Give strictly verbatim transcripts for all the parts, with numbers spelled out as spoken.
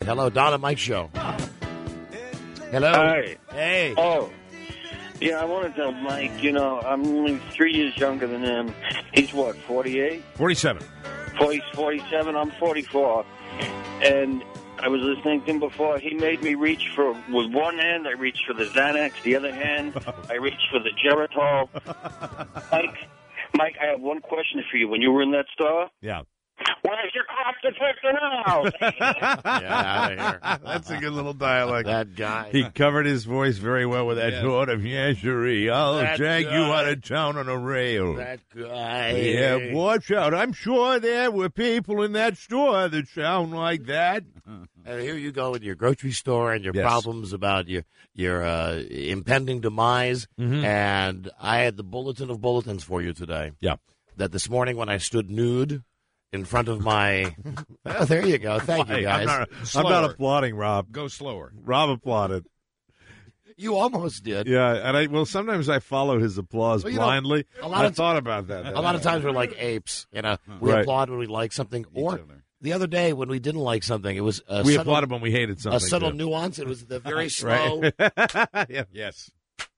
Hello, Don and Mike Show. Hello. Hi. Hey. Oh, yeah, I want to tell Mike, you know, I'm only three years younger than him. He's what, forty-eight? forty-seven. He's forty-seven, I'm forty-four. And I was listening to him before. He made me reach for, with one hand, I reached for the Xanax. The other hand, I reached for the Geritol. Mike, Mike, I have one question for you. When you were in that store, Yeah. where's your cough detector now? Get out of here. That's a good little dialect. That guy. He covered his voice very well with that Yes. sort of yashery. I'll That drag you guy. out of town on a rail. That guy. Yeah, watch out. I'm sure there were people in that store that sound like that. And here you go with your grocery store and your Yes. problems about your your uh, impending demise. Mhm. And I had the bulletin of bulletins for you today. Yeah. That this morning when I stood nude in front of my... oh, there you go. Thank you, Hey, guys. I'm not, I'm Slower. not applauding Rob. Go slower. Rob applauded. You almost did. Yeah, and I well sometimes I follow his applause Well, you know, blindly. a lot I of- thought about that. A lot of times we're like apes. You know, we Right. applaud when we like something. Or other. the other day when we didn't like something, it was a we subtle, applauded when we hated something. a subtle too. nuance. It was the very slow... Right. yeah. Yes.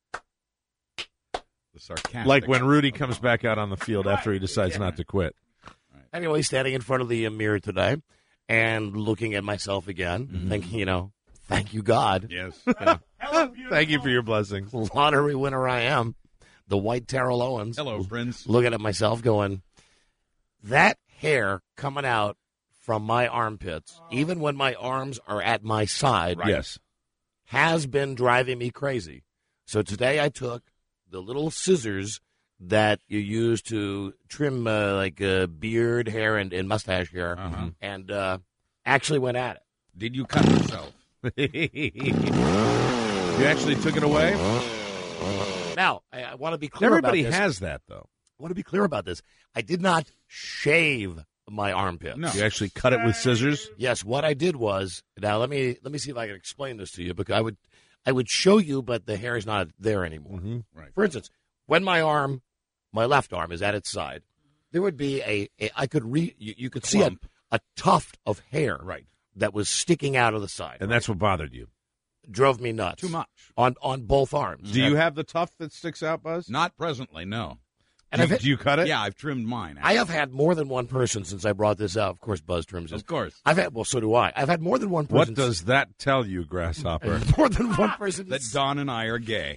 The sarcastic. Like when Rudy comes back out on the field after he decides not to quit. Anyway, standing in front of the uh, mirror today and looking at myself again, Mm-hmm. thinking, you know, thank you, God. Yes. Thank you for your blessings. Lottery winner I am. The white Terrell Owens. Hello, Prince. Looking at myself going, that hair coming out from my armpits, even when my arms are at my side, Yes. has been driving me crazy. So today I took the little scissors that you use to trim uh, like uh, beard hair and, and mustache hair, Uh-huh. and uh, actually went at it. Did you cut yourself? You actually took it away? Now, I, I want to be clear Everybody about this. has that, though. I want to be clear about this. I did not shave my armpits. No. You actually cut it with scissors? Yes, what I did was, now let me let me see if I can explain this to you, because I would I would show you, but the hair is not there anymore. Mm-hmm. Right. For instance, when my arm, my left arm is at its side, there would be a, a I could re you, you could see a, Clump. a tuft of hair Right. that was sticking out of the side. And that's what bothered you. Drove me nuts. Too much. on on both arms. Do you have the tuft that sticks out, Buzz? Not presently, no. And do, I've you, had- do you cut it? Yeah, I've trimmed mine. I have had more than one person since I brought this out. Of course, Buzz trims his. Of course. I've had well, so do I. I've had more than one person. What does that tell you, Grasshopper? more than one person That Don and I are gay.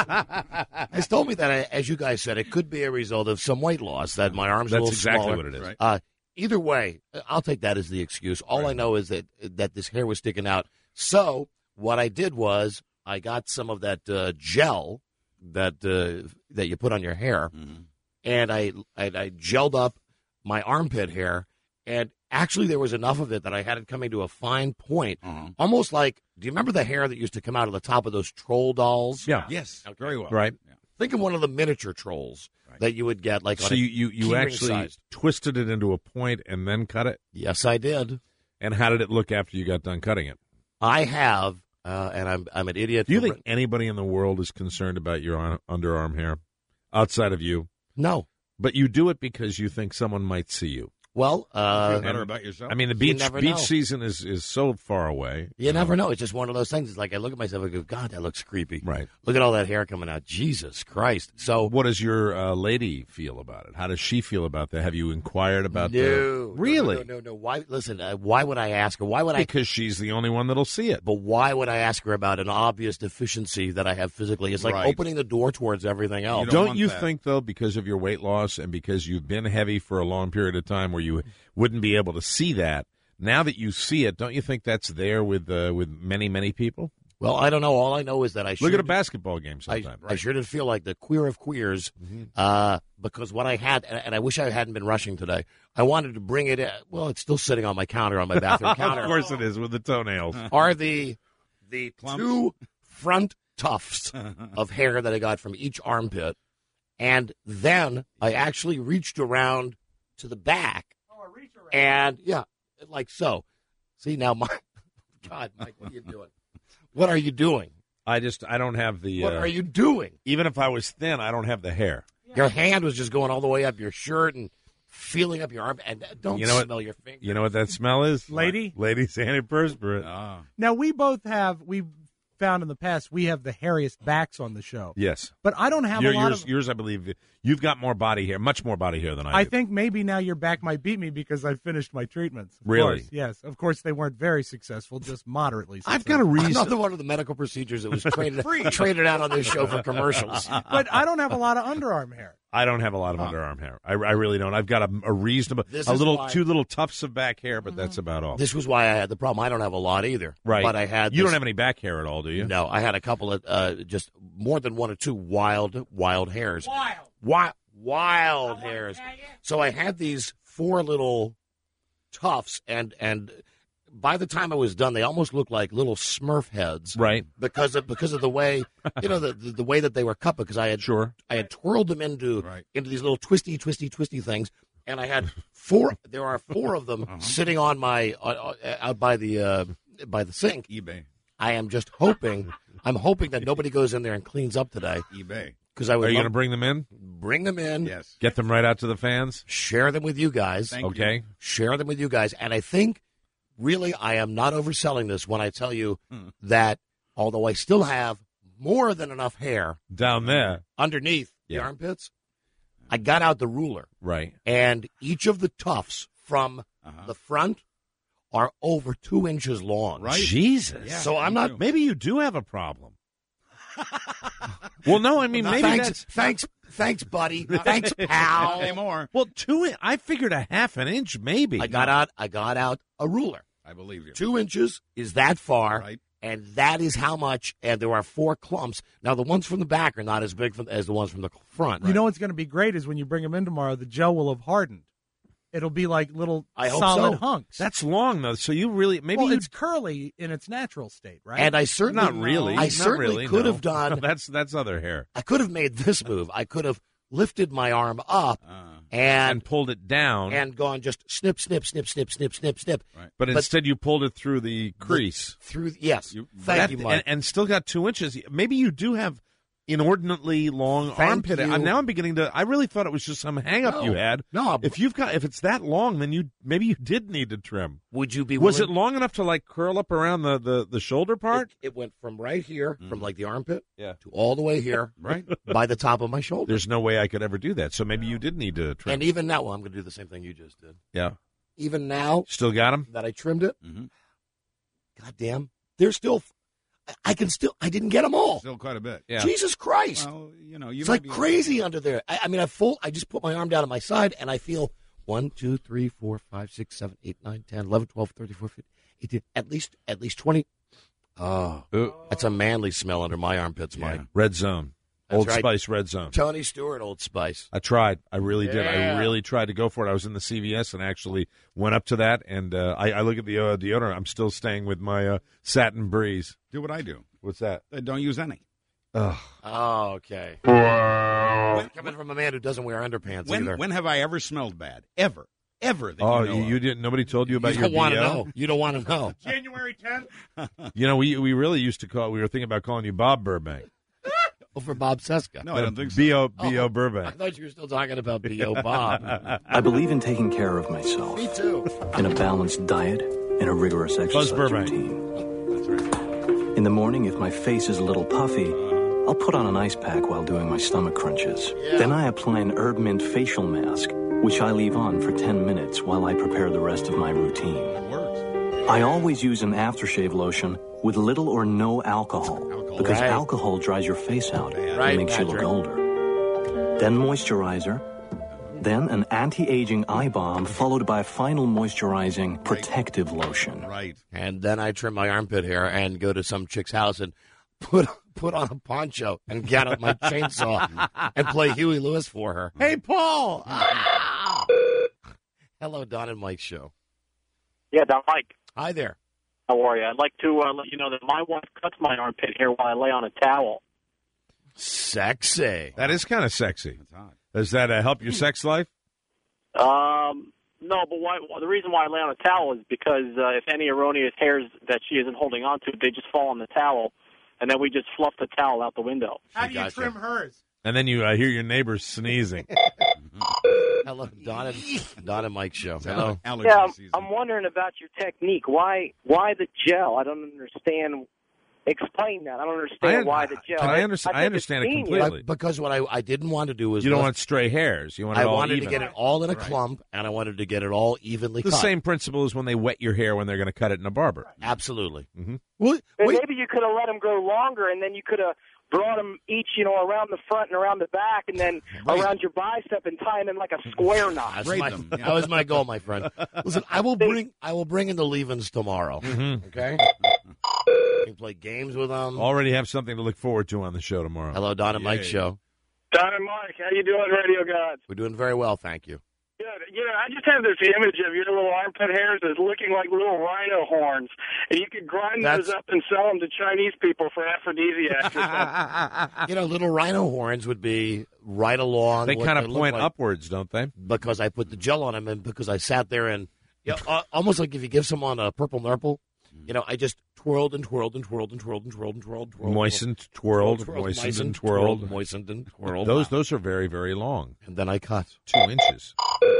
has told me that, I- as you guys said, it could be a result of some weight loss. That my arms are a That's little exactly smaller. what it is. Right. Uh, either way, I'll take that as the excuse. All I know is that that this hair was sticking out. So what I did was I got some of that uh, gel that uh, that you put on your hair, Mhm. and I, I I gelled up my armpit hair, and actually there was enough of it that I had it coming to a fine point, Uh-huh. almost like. Do you remember the hair that used to come out of the top of those troll dolls? Yeah. Yes, very well. Right. Yeah. Think of one of the miniature trolls Right. that you would get, like on So a you, you, you keyring actually sized. twisted it into a point and then cut it? Yes, I did. And how did it look after you got done cutting it? I have, uh, and I'm I'm an idiot. Do you for- think anybody in the world is concerned about your on- underarm hair outside of you? No. But you do it because you think someone might see you. Well, Feel uh, better about yourself? I mean, the You beach never beach know. season is, is so far away. you never know. It's just one of those things. It's like I look at myself and go, God, that looks creepy. Right. Look at all that hair coming out. Jesus Christ. So What does your uh, lady feel about it? How does she feel about that? Have you inquired about no, the... Really? No, no, no, no. Why? Listen. Uh, why would I ask her? Why would I? Because she's the only one that'll see it. But why would I ask her about an obvious deficiency that I have physically? It's like Right. opening the door towards everything else. don't Don't want you that. think, though, because of your weight loss and because you've been heavy for a long period of time where you wouldn't be able to see that, now that you see it, don't you think that's there with uh, with many, many people? Well, I don't know. All I know is that I Look sure at a did- basketball game I, sometime. I sure did feel like the queer of queers Mm-hmm. uh, because what I had, and, and I wish I hadn't been rushing today, I wanted to bring it in. Well, it's still sitting on my counter, on my bathroom counter. Of course it is, with the toenails. Are the the Clumps. two front tufts of hair that I got from each armpit. And then I actually reached around to the back. And, yeah, like so. See, now, my God, Mike, what are you doing? What are you doing? I just, I don't have the... What uh, are you doing? Even if I was thin, I don't have the hair. Your hand was just going all the way up your shirt and feeling up your arm, and don't You know what- smell your finger. You know what that smell is? Lady? Lady's antiperspirant. Ah. Now, we both have, we've found in the past, we have the hairiest backs on the show. Yes. But I don't have Your- a lot yours, of... yours, I believe, you've got more body hair, much more body hair than I, I do. think maybe now your back might beat me because I finished my treatments. Of Really? course, yes. Of course, they weren't very successful, just moderately successful. I've got a reason. Another one of the medical procedures that was traded, traded out on this show for commercials. But I don't have a lot of underarm hair. I don't have a lot of underarm hair. I, I really don't. I've got a, a reasonable, This a is little, why- two little tufts of back hair, but that's about all. This was why I had the problem. I don't have a lot either. Right. But I had You this- don't have any back hair at all, do you? No, I had a couple of uh, just more than one or two wild, wild hairs. Wild. Wild, wild hairs. So I had these four little tufts, and and by the time I was done, they almost looked like little Smurf heads. Right. Because of because of the way you know the, the the way that they were cut. Because I had Sure. I had twirled them into Right. into these little twisty, twisty, twisty things, and I had four. There are four of them sitting on my uh, out by the uh, by the sink. eBay. I am just hoping. I'm hoping that nobody goes in there and cleans up today eBay. because I would Are you love- going to bring them in? bring them in, Yes. Get them right out to the fans? share them with you guys. Thank Okay. you. Share them with you guys, and I think really I am not overselling this when I tell you Hmm. that although I still have more than enough hair Down there. underneath Yeah. the armpits, I got out the ruler, Right. and each of the tufts from Uh-huh. the front are over two inches long. Right. Jesus. Yeah, So I'm me not- too. Maybe you do have a problem. Well, no, I mean, maybe thanks, that's... thanks, thanks, buddy. Thanks, pal. Not anymore. Well, two. in- I figured a half an inch, maybe. I got out. I got out a ruler. I believe you. Two inches is that far, Right. and that is how much. And there are four clumps. Now the ones from the back are not as big from, as the ones from the front. You know what's going to be great is when you bring them in tomorrow, the gel will have hardened. It'll be like little I hope solid so. hunks. That's long, though. So you really... Maybe well, you... it's curly in its natural state, right? and I certainly Not really. I Not certainly really, could no. have done. that's that's other hair. I could have made this move. I could have lifted my arm up Uh, And and pulled it down. and gone just snip, snip, snip, snip, snip, snip, snip. right. but, but- instead you pulled it through the crease. Through yes, You- thank That- you, and, Mike. and still got two inches. Maybe you do have inordinately long Thank armpit. you. Uh, Now I'm beginning to. I really thought it was just some hang up No. you had. No, If you've got, if it's that long, then you maybe you did need to trim. would you be? Was it willing- long enough to like curl up around the the, the shoulder part? It, it went from right here, from like the armpit, Yeah. to all the way here, Right. by the top of my shoulder. There's no way I could ever do that. So maybe you did need to trim. And even now, well, I'm going to do the same thing you just did. yeah. Even now Still got them. that I trimmed it, Mhm. goddamn, they're still. I- I can still. I didn't get them all. Still quite a bit. Yeah. Jesus Christ! Well, you know, you it's might like be- crazy under there. I, I mean, I full. I just put my arm down on my side, and I feel one, two, three, four, five, six, seven, eight, nine, ten, eleven, twelve, thirteen, fourteen, fifteen, eighteen, at least, at least twenty. Oh, Ooh. that's a manly smell under my armpits, Yeah. Mike. Red Zone. That's Old right. Spice Red Zone. Tony Stewart, Old Spice. I tried. I really did. I Yeah. really tried to go for it. I was in the C V S and actually went up to that. And uh, I, I look at the uh, deodorant. I'm still staying with my uh, Satin Breeze. Do what I do. What's that? Uh, Don't use any. Ugh. Oh, okay. Coming from a man who doesn't wear underpants When either. when have I ever smelled bad? Ever. Ever. That Oh, you, know you, of. you didn't? Nobody told you about you your don't want to B O? know. You don't want to know. January tenth. You know, we we really used to call. We were thinking about calling you Bob Burbank. Oh, for Bob Seska. No, I don't think so. B O B O I Burbank. thought you were still talking about B O Bob. I believe in taking care of myself, Me too. in a balanced diet, and a rigorous exercise Burbank. routine. That's right. In the morning, if my face is a little puffy, I'll put on an ice pack while doing my stomach crunches. Then I apply an herb mint facial mask, which I leave on for ten minutes while I prepare the rest of my routine. It works. I always use an aftershave lotion with little or no alcohol, because Right. alcohol dries your face out Right, and makes you Patrick. look older. Then moisturizer, then an anti-aging eye balm, followed by a final moisturizing protective lotion. Right. And then I trim my armpit hair and go to some chick's house and put put on a poncho and get out my chainsaw and play Huey Lewis for her. Hey, Paul! Ah! Hello, Don and Mike show. Yeah, Don Mike. Hi there. How are you? I'd like to uh, let you know that my wife cuts my armpit hair while I lay on a towel. Sexy. That is kind of sexy. That's hot. Does that uh, help your sex life? Um, no, but why, the reason why I lay on a towel is because uh, if any erroneous hairs that she isn't holding on to, they just fall on the towel, and then we just fluff the towel out the window. How do you Gotcha. trim hers? And then you uh, hear your neighbors sneezing. Hello, Don and, Don and Mike show. Hello. Allergy Yeah, I'm, season. I'm wondering about your technique. Why why the gel? I don't understand. Explain that. I don't understand I- why the gel. Can I, understand? I, think understand it's it genius. completely. Because what I, I didn't want to do was You don't lift- want stray hairs. You want it I all wanted even. to get it all in a Right. clump, and I wanted to get it all evenly The cut. same principle as when they wet your hair when they're going to cut it in a barber. Absolutely. Mm-hmm. Well, And wait, maybe you could have let them grow longer, and then you could have brought them each, you know, around the front and around the back, and then Right. around your bicep, and tie them in like a square knot. that's Braid my, them, yeah. that was my goal, my friend. Listen, I will bring I will bring in the leave-ins tomorrow. Mm-hmm. Okay. You can play games with them. Already have something to look forward to on the show tomorrow. Hello, Don and Mike Yay. show. Don and Mike, how you doing, Radio Gods? We're doing very well, thank you. Good. You know, I just have this image of your little armpit hairs as looking like little rhino horns, and you could grind That's- those up and sell them to Chinese people for aphrodisiacs or something. You know, little rhino horns would be right along. They what kind of look point like upwards, don't they? because I put the gel on them, and because I sat there and you know, uh, almost like if you give someone a purple nurple, you know, I just twirled and twirled and twirled and twirled and twirled and twirled, twirled Moistened, twirled, twirled, moistened, and twirled. moistened and twirled. Those those are very, very long. and then I cut. Two inches.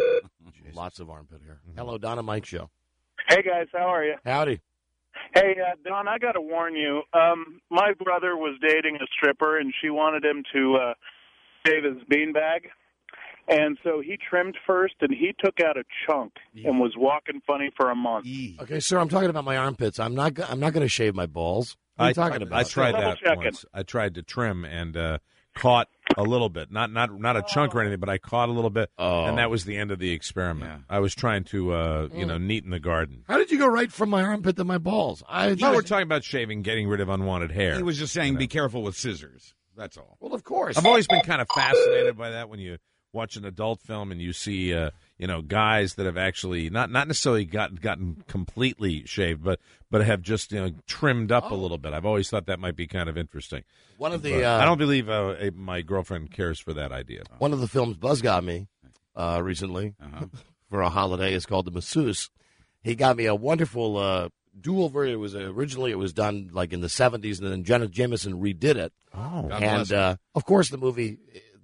Lots of armpit hair. Hello, Don and Mike show. Hey, guys, how are you? Howdy. Hey, uh, Don, I got to warn you. Um, my brother was dating a stripper, and she wanted him to uh, shave his beanbag. And so he trimmed first, and he took out a chunk and was walking funny for a month. Eee. Okay, sir, I'm talking about my armpits. I'm not. go- I'm not going to shave my balls. What are I, you talking about? I tried Double that checking. once. I tried to trim and uh, caught a little bit. Not not not a chunk or anything, but I caught a little bit, Oh. and that was the end of the experiment. Yeah. I was trying to, uh, you Mm. know, neaten the garden. How did you go right from my armpit to my balls? I No, we're talking about shaving, getting rid of unwanted hair. He was just saying, be careful with scissors. That's all. well, of course. I've always been kind of fascinated by that when you watch an adult film and you see, uh, you know, guys that have actually not not necessarily gotten gotten completely shaved, but but have just you know trimmed up a little bit. I've always thought that might be kind of interesting. One of the. But Uh, I don't believe uh, eh, my girlfriend cares for that idea. One of the films Buzz got me uh, recently Uh-huh. for a holiday is called The Masseuse. He got me a wonderful uh, dual version. It was originally it was done like in the seventies, and then Janet Jameson redid it. Oh, God and bless him. uh, of course, the movie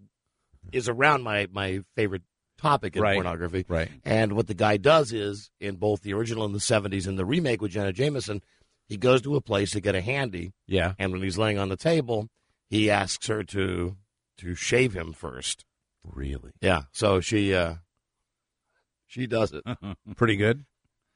is around my my favorite topic in Right. pornography. right. And what the guy does is, in both the original in the seventies and the remake with Janet Jameson, he goes to a place to get a handy, Yeah. and when he's laying on the table, he asks her to to shave him first. Really? Yeah, so she uh, she does it. Pretty good.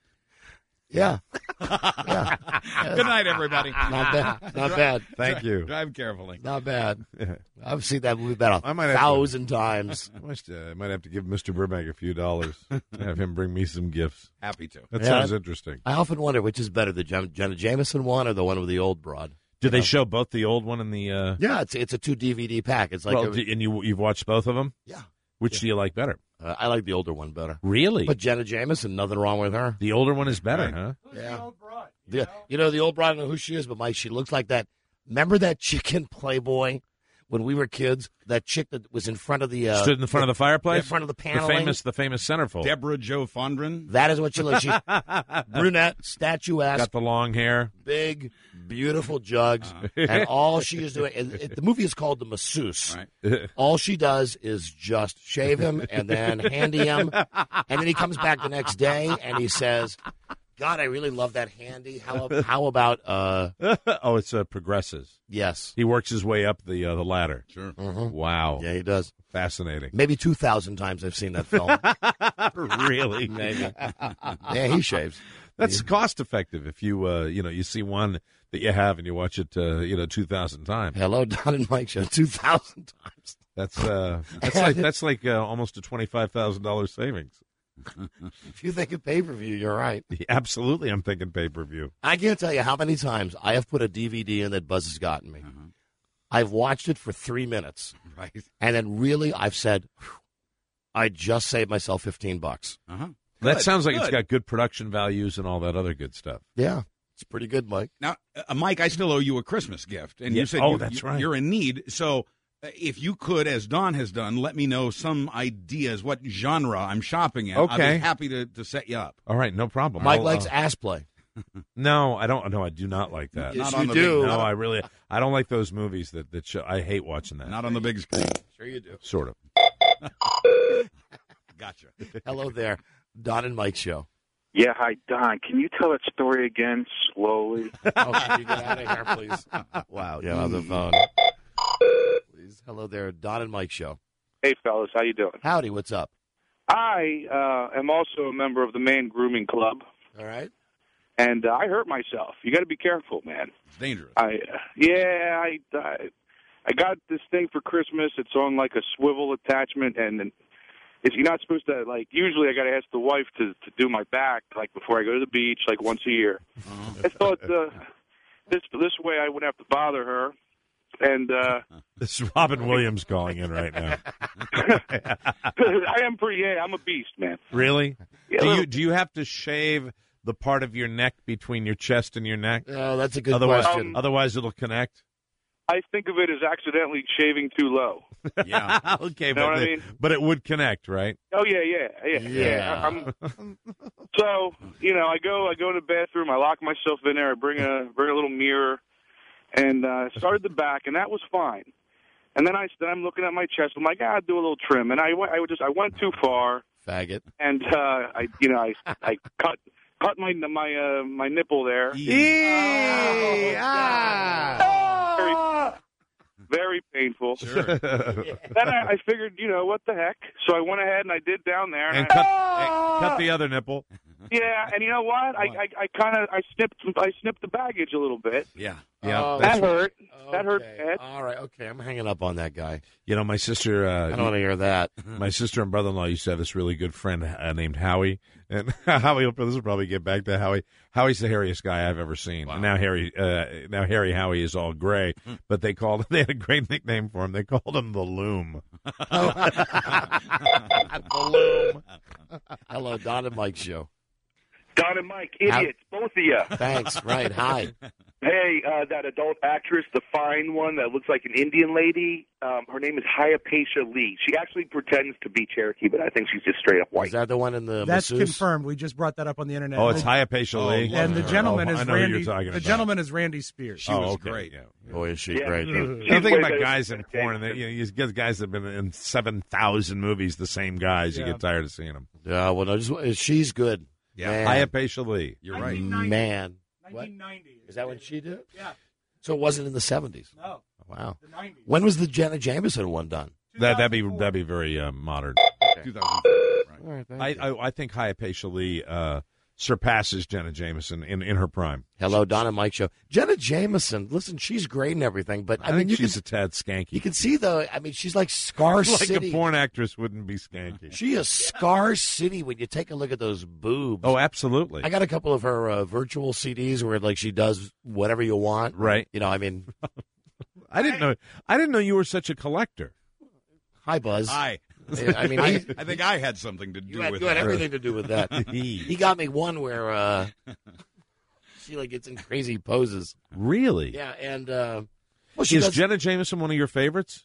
Yeah, yeah, Good night, everybody. not bad, not bad, Thank you. Drive carefully. not bad. I've seen that movie about I a might have to- thousand times. I must, uh, I might have to give Mister Burbank a few dollars. Have him bring me some gifts. Happy to. That Yeah. sounds interesting. I often wonder which is better, the Jen- Janet Jameson one or the one with the old broad. Did they show both the old one and the? Uh, Yeah, it's it's a two D V D pack. It's like well, a- d- and you you've watched both of them. yeah. Which do you like better? Uh, I like the older one better. Really? But Janet Jameson, nothing wrong with her. the older one is better, Right. huh? Yeah. The, you know, the old bride, I don't know who she is, but Mike, she looks like that. Remember that chick in Playboy when we were kids? That chick that was in front of the. Uh, Stood in the front of the fireplace. in front of the The paneling. famous, the famous centerfold. Deborah Jo Fondren. That is what she looks. She's brunette, statuesque, Got the long hair. big, beautiful jugs, and all she is doing. And it, the movie is called The Masseuse. Right. All she does is just shave him and then handy him, and then he comes back the next day and he says, "God, I really love that handy. How how about uh oh, it's uh, progresses. yes, He works his way up the uh, the ladder. Sure. Mhm. Wow, yeah, he does. fascinating. Maybe two thousand times I've seen that film. really? Maybe. Yeah, he shaves. That's cost effective if you uh, you know you see one that you have and you watch it uh, you know two thousand times. Hello, Don and Mike show two thousand times. That's uh, that's like that's like uh, almost a twenty five thousand dollars savings. If you think of pay per view, you're right. Absolutely, I'm thinking pay per view. I can't tell you how many times I have put a D V D in that Buzz has gotten me. I've watched it for three minutes, Right. and then really I've said, "Phew, I just saved myself fifteen bucks. Uh-huh. That Good, sounds like it's good. got good production values and all that other good stuff. Yeah, it's pretty good, Mike. Now, uh, Mike, I still owe you a Christmas gift, and Yeah. you said Oh, you, that's you- right. you're in need. So, uh, if you could, as Don has done, let me know some ideas, what genre I'm shopping at. I'll Okay. be happy to, to set you up. All right, no problem. Mike I'll, likes uh, ass play. no, I don't. No, I do not like that. Yes, Not on you the do. big- No, I really, I don't like those movies that that show. I hate watching that. Not on the big screen. Sure you do. Sort of. Gotcha. Hello there, Don and Mike show. Yeah, hi, Don. Can you tell that story again slowly? Oh, can you get out of here, please? Wow, yeah, on the phone. Please. Hello there, Don and Mike show. Hey, fellas, how you doing? Howdy, what's up? I uh, am also a member of the Man Grooming Club, All right. and uh, I hurt myself. You got to be careful, man. It's dangerous. I uh, yeah, I, I I got this thing for Christmas. It's on like a swivel attachment, and it's, you're not supposed to like. Usually, I got to ask the wife to to do my back like before I go to the beach, like once a year. Oh. I thought uh, this this way I wouldn't have to bother her. And uh, This is Robin Williams calling in right now. I am pretty. Yeah, I'm a beast, man. Really? Yeah, do little- you do you have to shave the part of your neck between your chest and your neck? Oh, that's a good otherwise, question. Um, otherwise it'll connect. I think of it as accidentally shaving too low. Yeah. Okay, You know but what I the- mean? but it would connect, right? Oh yeah, yeah, yeah, yeah. Yeah. I'm, so you know, I go, I go to the bathroom, I lock myself in there, I bring a bring a little mirror, and uh, started the back, and that was fine. And then I, then I'm looking at my chest. I'm like, ah, I'll do a little trim, and I, went- I would just, I went too far, Faggot. and uh, I, you know, I, I cut, cut my, my, uh, my nipple there. Very, very painful. Sure. Then I, I figured, you know, what the heck? So I went ahead and I did down there. And I- cut hey, cut the other nipple. Yeah, and you know what? I I, I kind of I snipped I snipped the baggage a little bit. Yeah. Yeah, Oh, that's- That hurt. That hurt Okay. bad. All right, okay, I'm hanging up on that guy. You know, my sister. Uh, I don't want to hear that. My sister and brother-in-law used to have this really good friend uh, named Howie, and Howie. will- This will probably get back to Howie. Howie's the hairiest guy I've ever seen. And now Harry, uh, now Harry Howie is all gray, but they called. They had a great nickname for him. They called him the Loom. The Loom. Hello, Don and Mike show. Don and Mike, idiots, both of you. Thanks. Right. Hi. Hey, uh, that adult actress, the fine one that looks like an Indian lady, um, her name is Hypatia Lee. She actually pretends to be Cherokee, but I think she's just straight up white. Is that the one in the That's masseuse? confirmed. We just brought that up on the internet. Oh, it's The- Hypatia Lee. And the gentleman Oh, is I know who Randy. you're talking The about. gentleman is Randy Spears. She Oh, was okay. great. Yeah. Boy, is she Yeah. great. The She's thing way about better guys than in porn, and they, you know, you get guys that have been in seven thousand movies, the same guys. You Yeah. get tired of seeing them. Yeah, well, no, just, she's good. Yeah. Man. Hypatia Lee. You're right. Man. What? nineteen ninety. Is that when she did it? Yeah. So it wasn't in the seventies? No, Wow. the nineties. When was the Janet Jameson one done? That that'd be that'd be very uh, modern. two thousand four. Right. All right, thank I, you. I I think Hypatia Lee uh, surpasses Jenna Jameson in, in her prime. Hello, Don and Mike show. Jenna Jameson, listen, she's great and everything, but I, I, mean, think you she's can, a tad skanky. you can see the. I mean, she's like Scar like City. a porn actress wouldn't be skanky. She is Scar City when you take a look at those boobs. Oh, absolutely. I got a couple of her uh, virtual C Ds where like she does whatever you want. Right. You know, I mean, I didn't know. I didn't know you were such a collector. hi Buzz. I, I mean, I, he, I think I had something to do you had, with you had it. everything to do with that. He got me one where uh, she like gets in crazy poses. Really? Yeah, and uh, well, she Is does, Jenna Jameson one of your favorites?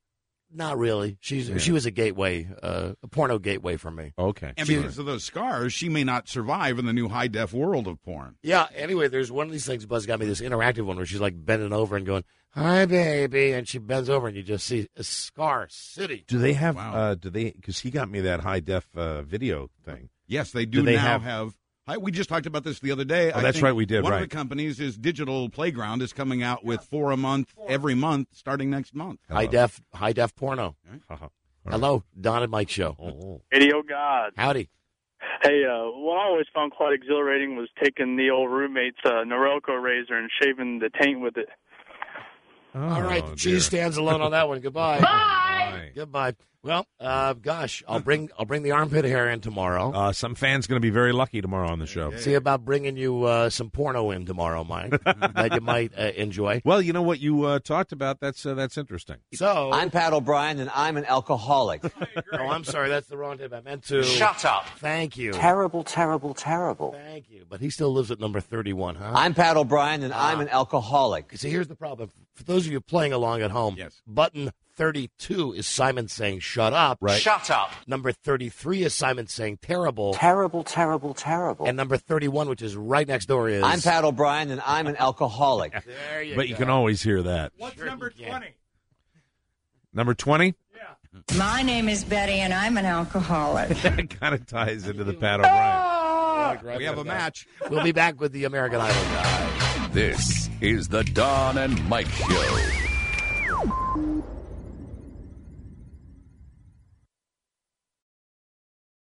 not really. She's Yeah. she was a gateway, uh, a porno gateway for me. Okay. And She- because of those scars, she may not survive in the new high def world of porn. Yeah. Anyway, there's one of these things. Buzz got me this interactive one where she's like bending over and going, "Hi, baby," and she bends over and you just see a Scar City. Do they have? Wow. Uh, do they? Because he got me that high def uh, video thing. Yes, they do, Do they now have- have. I, we just talked about this the other day. Oh, I that's think right, we did, One right. of the companies is Digital Playground is coming out with four a month every month starting next month. High def, high def porno. Uh-huh. Hello, Don and Mike show. Oh. Radio God. Howdy. Hey, uh, what I always found quite exhilarating was taking the old roommate's uh, Norelco razor and shaving the taint with it. All right, Oh, the dear. cheese stands alone on that one. Goodbye. Bye. Goodbye. Well, uh, gosh, I'll bring I'll bring the armpit hair in tomorrow. Uh, some fans going to be very lucky tomorrow on the show. See about bringing you uh, some porno in tomorrow, Mike, that you might uh, enjoy. Well, you know what you uh, talked about. That's uh, that's interesting. So, I'm Pat O'Brien, and I'm an alcoholic. oh, I'm sorry, that's the wrong tip. I meant to. Shut up. Thank you. Terrible, terrible, terrible. Thank you. But he still lives at number thirty-one, huh? I'm Pat O'Brien, and I'm an alcoholic. See, here's the problem. For those of you playing along at home, Yes. button thirty-two is Simon saying "shut up." Right. Shut up. Number thirty-three is Simon saying "terrible." Terrible, terrible, terrible. And number thirty-one, which is right next door, is I'm Pat O'Brien, and I'm an alcoholic. There you But go. you can always hear that. What's Sure number you can. twenty? Number twenty. Yeah. My name is Betty, and I'm an alcoholic. That kind of ties into the Pat O'Brien. We have a match. We'll be back with the American Idol guy. This is the Don and Mike Show.